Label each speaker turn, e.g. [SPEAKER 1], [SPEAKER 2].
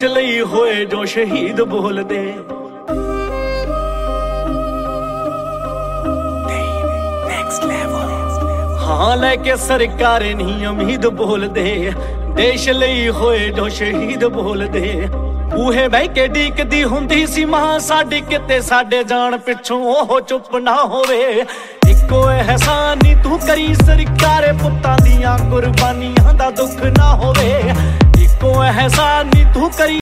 [SPEAKER 1] ਲਈ ਹੋਏ ਜੋ ਸ਼ਹੀਦ ਬੋਲਦੇ ਹਾਂ ਲੈ ਕੇ ਸਰਕਾਰ ਨਹੀਂ ਉਮੀਦ ਬੋਲਦੇ ਦੇਸ਼ ਲਈ ਹੋਏ ਜੋ ਸ਼ਹੀਦ ਬੋਲਦੇ ਬੂਹੇ ਬਹਿ ਕੇ ਡੀਕਦੀ ਹੁੰਦੀ ਸੀ ਮਾਂ ਸਾਡੀ ਕਿਤੇ ਸਾਡੇ ਜਾਣ ਪਿੱਛੋਂ ਉਹ ਚੁੱਪ ਨਾ ਹੋਵੇ ਇੱਕੋ ਅਹਿਸਾਨ ਨੀ ਤੂੰ ਕਰੀ ਸਰਕਾਰੇ ਪੁੱਤਾਂ ਦੀਆਂ ਕੁਰਬਾਨੀਆਂ ਦਾ ਦੁੱਖ ਨਾ ਹੋਵੇ ਇੱਕੋ ਅਹਿਸਾਨ ਨੀ ਤੂੰ ਕਰੀ